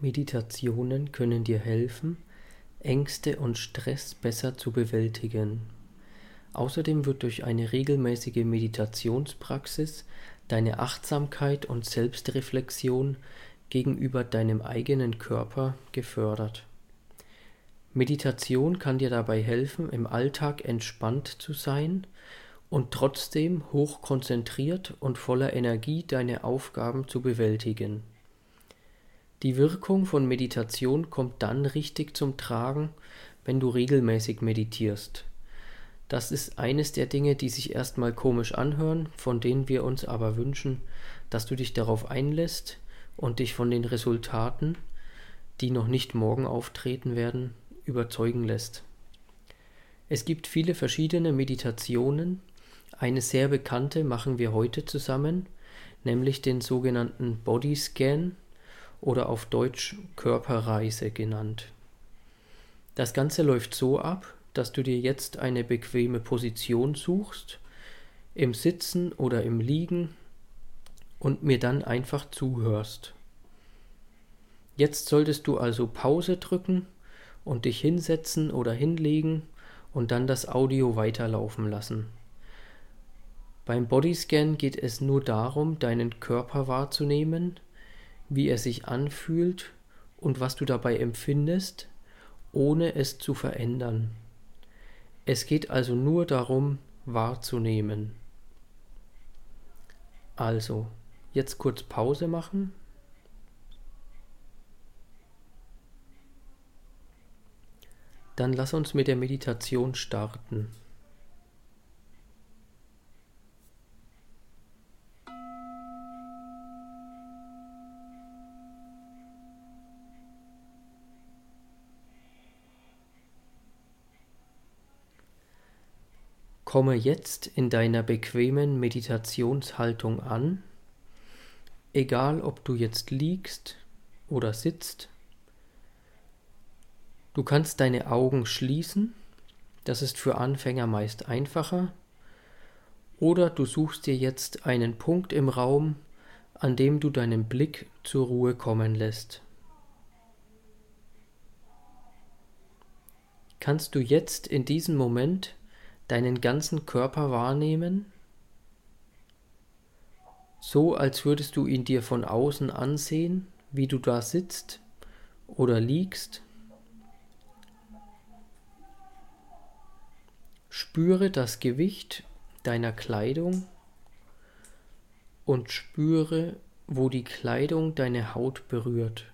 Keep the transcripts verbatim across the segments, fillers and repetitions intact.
Meditationen können dir helfen, Ängste und Stress besser zu bewältigen. Außerdem wird durch eine regelmäßige Meditationspraxis deine Achtsamkeit und Selbstreflexion gegenüber deinem eigenen Körper gefördert. Meditation kann dir dabei helfen, im Alltag entspannt zu sein und trotzdem hochkonzentriert und voller Energie deine Aufgaben zu bewältigen. Die Wirkung von Meditation kommt dann richtig zum Tragen, wenn du regelmäßig meditierst. Das ist eines der Dinge, die sich erstmal komisch anhören, von denen wir uns aber wünschen, dass du dich darauf einlässt und dich von den Resultaten, die noch nicht morgen auftreten werden, überzeugen lässt. Es gibt viele verschiedene Meditationen. Eine sehr bekannte machen wir heute zusammen, nämlich den sogenannten Bodyscan oder auf Deutsch Körperreise genannt. Das Ganze läuft so ab, dass du dir jetzt eine bequeme Position suchst, im Sitzen oder im Liegen, und mir dann einfach zuhörst. Jetzt solltest du also Pause drücken und dich hinsetzen oder hinlegen und dann das Audio weiterlaufen lassen. Beim Bodyscan geht es nur darum, deinen Körper wahrzunehmen, wie er sich anfühlt und was du dabei empfindest, ohne es zu verändern. Es geht also nur darum, wahrzunehmen. Also, jetzt kurz Pause machen. Dann lass uns mit der Meditation starten. Komme jetzt in deiner bequemen Meditationshaltung an, egal ob du jetzt liegst oder sitzt. Du kannst deine Augen schließen, das ist für Anfänger meist einfacher, oder du suchst dir jetzt einen Punkt im Raum, an dem du deinen Blick zur Ruhe kommen lässt. Kannst du jetzt in diesem Moment deinen ganzen Körper wahrnehmen, so als würdest du ihn dir von außen ansehen, wie du da sitzt oder liegst? Spüre das Gewicht deiner Kleidung und spüre, wo die Kleidung deine Haut berührt.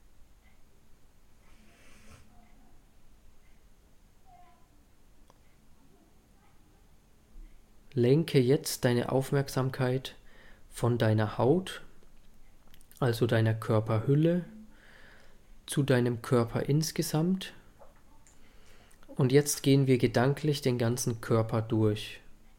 Lenke jetzt deine Aufmerksamkeit von deiner Haut, also deiner Körperhülle, zu deinem Körper insgesamt. Und jetzt gehen wir gedanklich den ganzen Körper durch.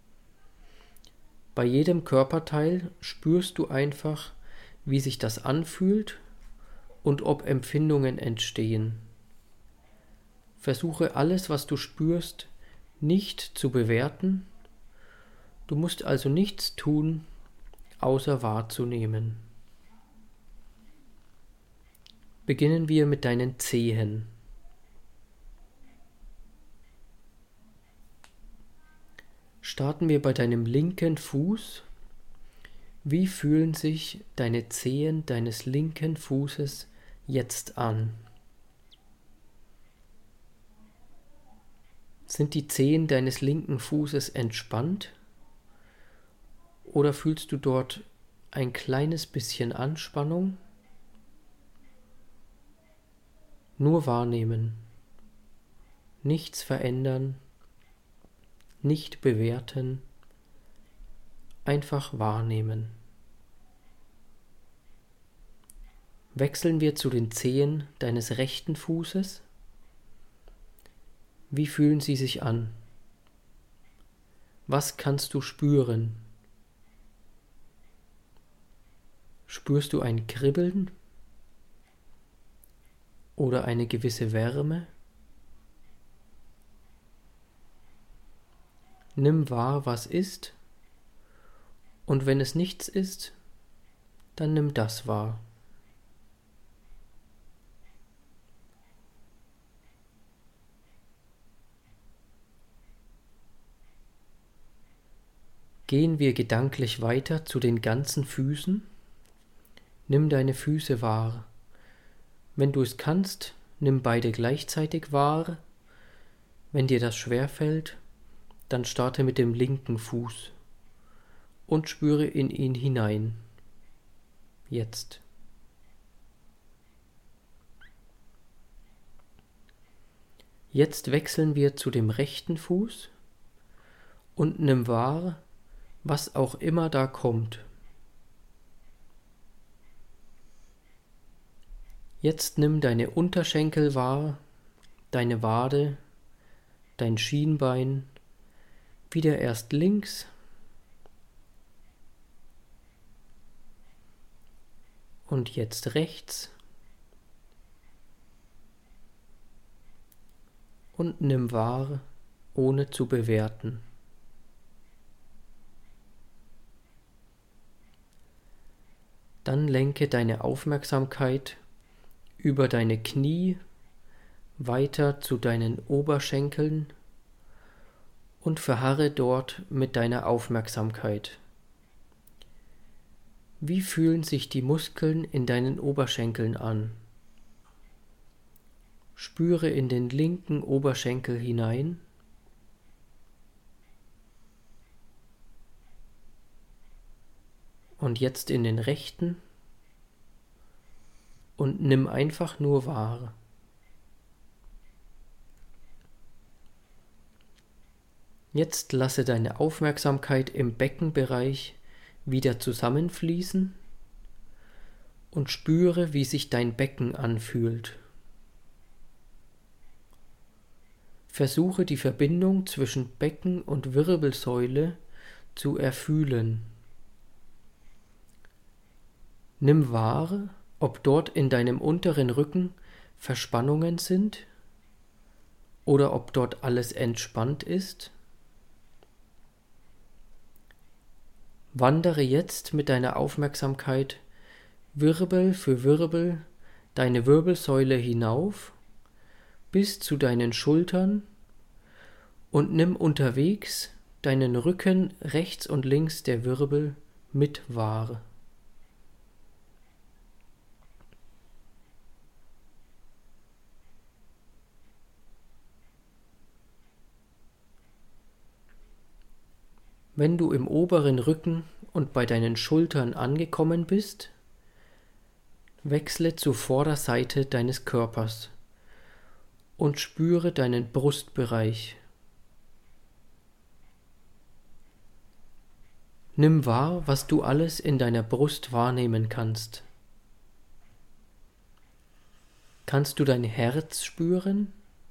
Bei jedem Körperteil spürst du einfach, wie sich das anfühlt und ob Empfindungen entstehen. Versuche alles, was du spürst, nicht zu bewerten. Du musst also nichts tun, außer wahrzunehmen. Beginnen wir mit deinen Zehen. Starten wir bei deinem linken Fuß. Wie fühlen sich deine Zehen deines linken Fußes jetzt an? Sind die Zehen deines linken Fußes entspannt? Oder fühlst du dort ein kleines bisschen Anspannung? Nur wahrnehmen, nichts verändern, nicht bewerten, einfach wahrnehmen. Wechseln wir zu den Zehen deines rechten Fußes. Wie fühlen sie sich an? Was kannst du spüren? Spürst du ein Kribbeln oder eine gewisse Wärme? Nimm wahr, was ist, und wenn es nichts ist, dann nimm das wahr. Gehen wir gedanklich weiter zu den ganzen Füßen. Nimm deine Füße wahr. Wenn du es kannst, nimm beide gleichzeitig wahr. Wenn dir das schwerfällt, dann starte mit dem linken Fuß und spüre in ihn hinein. Jetzt. Jetzt wechseln wir zu dem rechten Fuß und nimm wahr, was auch immer da kommt. Jetzt nimm deine Unterschenkel wahr, deine Wade, dein Schienbein, wieder erst links und jetzt rechts und nimm wahr, ohne zu bewerten. Dann lenke deine Aufmerksamkeit über deine Knie weiter zu deinen Oberschenkeln und verharre dort mit deiner Aufmerksamkeit. Wie fühlen sich die Muskeln in deinen Oberschenkeln an? Spüre in den linken Oberschenkel hinein. Und jetzt in den rechten und nimm einfach nur wahr. Jetzt lasse deine Aufmerksamkeit im Beckenbereich wieder zusammenfließen und spüre, wie sich dein Becken anfühlt. Versuche die Verbindung zwischen Becken und Wirbelsäule zu erfühlen. Nimm wahr, ob dort in deinem unteren Rücken Verspannungen sind oder ob dort alles entspannt ist. Wandere jetzt mit deiner Aufmerksamkeit Wirbel für Wirbel deine Wirbelsäule hinauf bis zu deinen Schultern und nimm unterwegs deinen Rücken rechts und links der Wirbel mit wahr. Wenn du im oberen Rücken und bei deinen Schultern angekommen bist, wechsle zur Vorderseite deines Körpers und spüre deinen Brustbereich. Nimm wahr, was du alles in deiner Brust wahrnehmen kannst. Kannst du dein Herz spüren?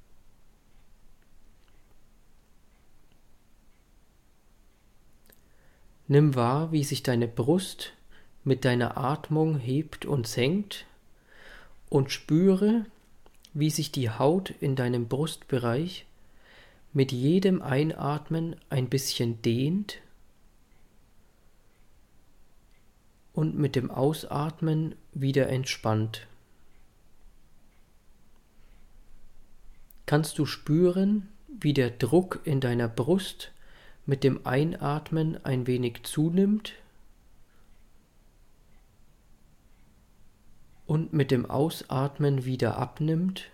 Nimm wahr, wie sich deine Brust mit deiner Atmung hebt und senkt und spüre, wie sich die Haut in deinem Brustbereich mit jedem Einatmen ein bisschen dehnt und mit dem Ausatmen wieder entspannt. Kannst du spüren, wie der Druck in deiner Brust mit dem Einatmen ein wenig zunimmt und mit dem Ausatmen wieder abnimmt?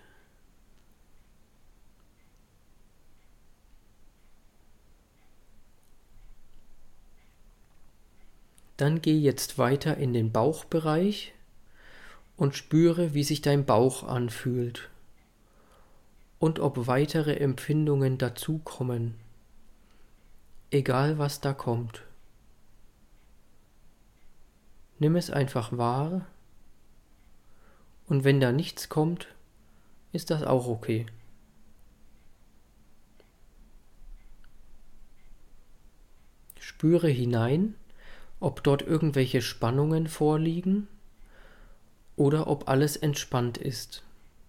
Dann geh jetzt weiter in den Bauchbereich und spüre, wie sich dein Bauch anfühlt und ob weitere Empfindungen dazukommen. Egal was da kommt. Nimm es einfach wahr und wenn da nichts kommt, ist das auch okay. Spüre hinein, ob dort irgendwelche Spannungen vorliegen oder ob alles entspannt ist.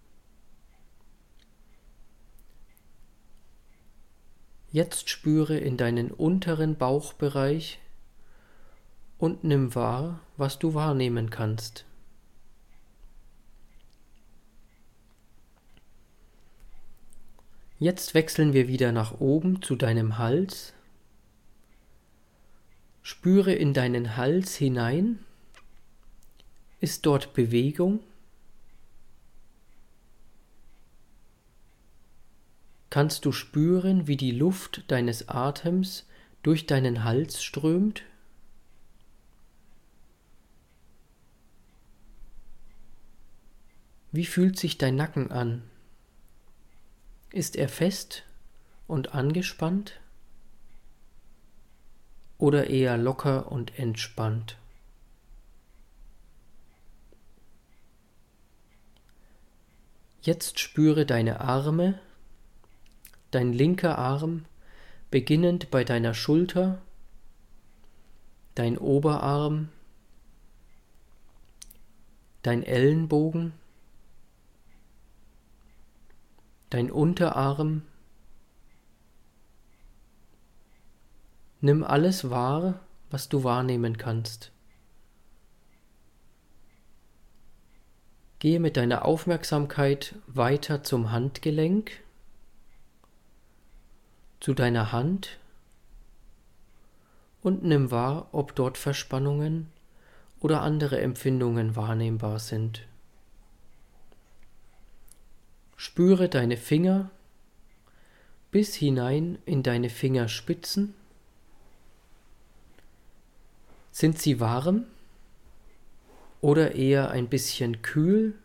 Jetzt spüre in deinen unteren Bauchbereich und nimm wahr, was du wahrnehmen kannst. Jetzt wechseln wir wieder nach oben zu deinem Hals Spüre in deinen Hals hinein. Ist dort Bewegung? Kannst du spüren, wie die Luft deines Atems durch deinen Hals strömt? Wie fühlt sich dein Nacken an? Ist er fest und angespannt oder eher locker und entspannt? Jetzt spüre deine Arme, dein linker Arm, beginnend bei deiner Schulter, dein Oberarm, dein Ellenbogen, dein Unterarm. Nimm alles wahr, was du wahrnehmen kannst. Gehe mit deiner Aufmerksamkeit weiter zum Handgelenk, zu deiner Hand und nimm wahr, ob dort Verspannungen oder andere Empfindungen wahrnehmbar sind. Spüre deine Finger bis hinein in deine Fingerspitzen. Sind sie warm oder eher ein bisschen kühl?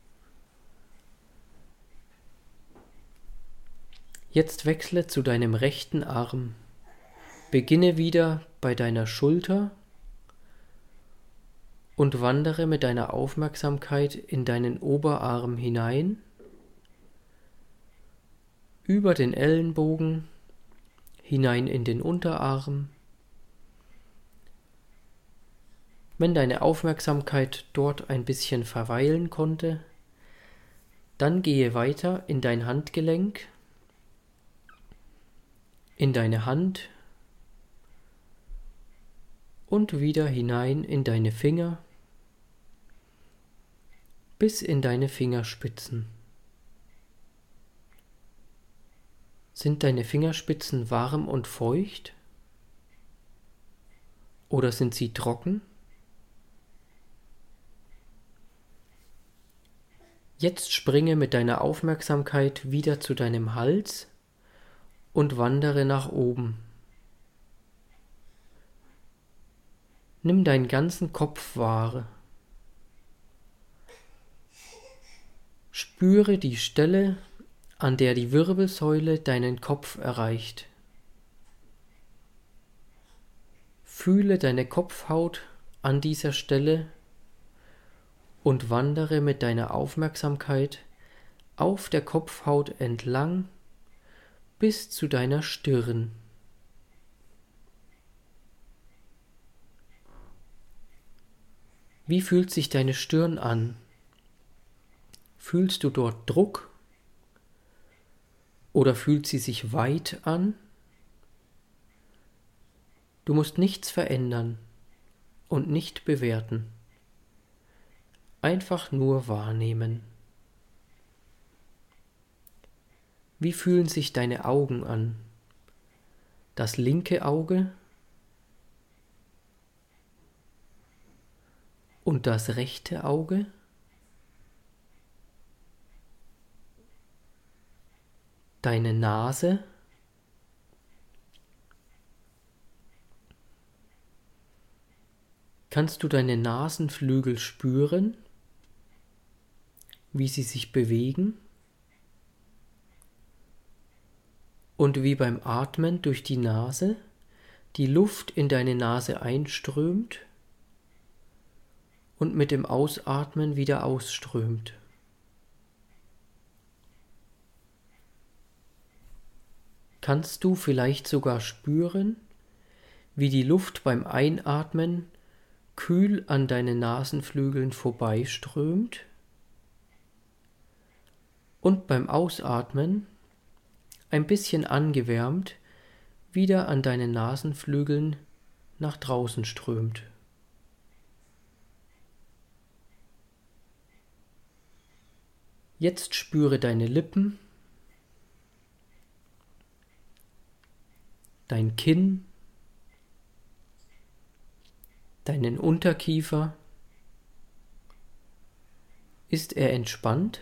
Jetzt wechsle zu deinem rechten Arm. Beginne wieder bei deiner Schulter und wandere mit deiner Aufmerksamkeit in deinen Oberarm hinein, über den Ellenbogen, hinein in den Unterarm. Wenn deine Aufmerksamkeit dort ein bisschen verweilen konnte, dann gehe weiter in dein Handgelenk, in deine Hand und wieder hinein in deine Finger bis in deine Fingerspitzen. Sind deine Fingerspitzen warm und feucht? Oder sind sie trocken? Jetzt springe mit deiner Aufmerksamkeit wieder zu deinem Hals und wandere nach oben. Nimm deinen ganzen Kopf wahr. Spüre die Stelle, an der die Wirbelsäule deinen Kopf erreicht. Fühle deine Kopfhaut an dieser Stelle und wandere mit deiner Aufmerksamkeit auf der Kopfhaut entlang bis zu deiner Stirn. Wie fühlt sich deine Stirn an? Fühlst du dort Druck? Oder fühlt sie sich weit an? Du musst nichts verändern und nicht bewerten. Einfach nur wahrnehmen. Wie fühlen sich deine Augen an? Das linke Auge und das rechte Auge? Deine Nase? Kannst du deine Nasenflügel spüren, wie sie sich bewegen und wie beim Atmen durch die Nase die Luft in deine Nase einströmt und mit dem Ausatmen wieder ausströmt? Kannst du vielleicht sogar spüren, wie die Luft beim Einatmen kühl an deinen Nasenflügeln vorbeiströmt und beim Ausatmen ein bisschen angewärmt wieder an deinen Nasenflügeln nach draußen strömt? Jetzt spüre deine Lippen, dein Kinn, deinen Unterkiefer. Ist er entspannt?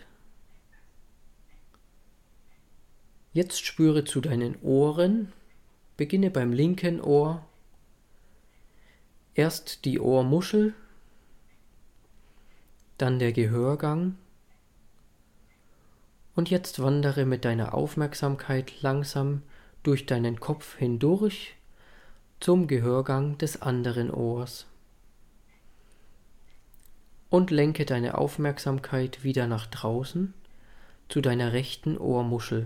Jetzt spüre zu deinen Ohren. Beginne beim linken Ohr. Erst die Ohrmuschel, dann der Gehörgang. Und jetzt wandere mit deiner Aufmerksamkeit langsam durch deinen Kopf hindurch zum Gehörgang des anderen Ohrs. Und lenke deine Aufmerksamkeit wieder nach draußen zu deiner rechten Ohrmuschel.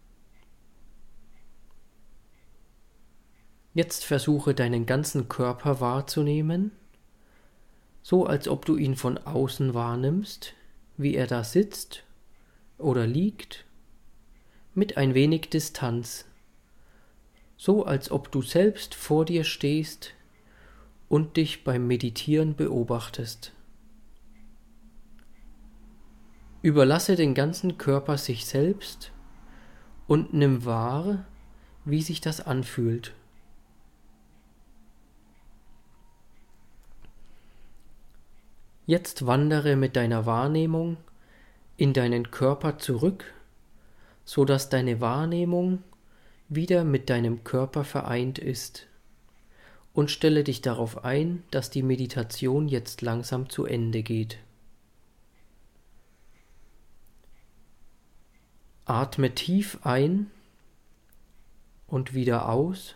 Jetzt versuche deinen ganzen Körper wahrzunehmen, so als ob du ihn von außen wahrnimmst, wie er da sitzt oder liegt, mit ein wenig Distanz, so als ob du selbst vor dir stehst und dich beim Meditieren beobachtest. Überlasse den ganzen Körper sich selbst und nimm wahr, wie sich das anfühlt. Jetzt wandere mit deiner Wahrnehmung in deinen Körper zurück, so dass deine Wahrnehmung wieder mit deinem Körper vereint ist, und stelle dich darauf ein, dass die Meditation jetzt langsam zu Ende geht. Atme tief ein und wieder aus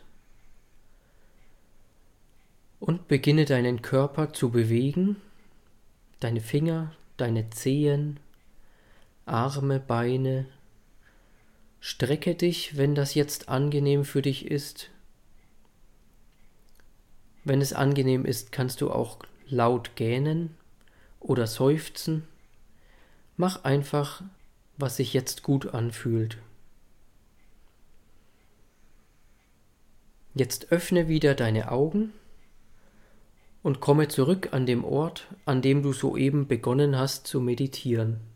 und beginne deinen Körper zu bewegen, deine Finger, deine Zehen, Arme, Beine. Strecke dich, wenn das jetzt angenehm für dich ist. Wenn es angenehm ist, kannst du auch laut gähnen oder seufzen. Mach einfach, was sich jetzt gut anfühlt. Jetzt öffne wieder deine Augen und komme zurück an dem Ort, an dem du soeben begonnen hast zu meditieren.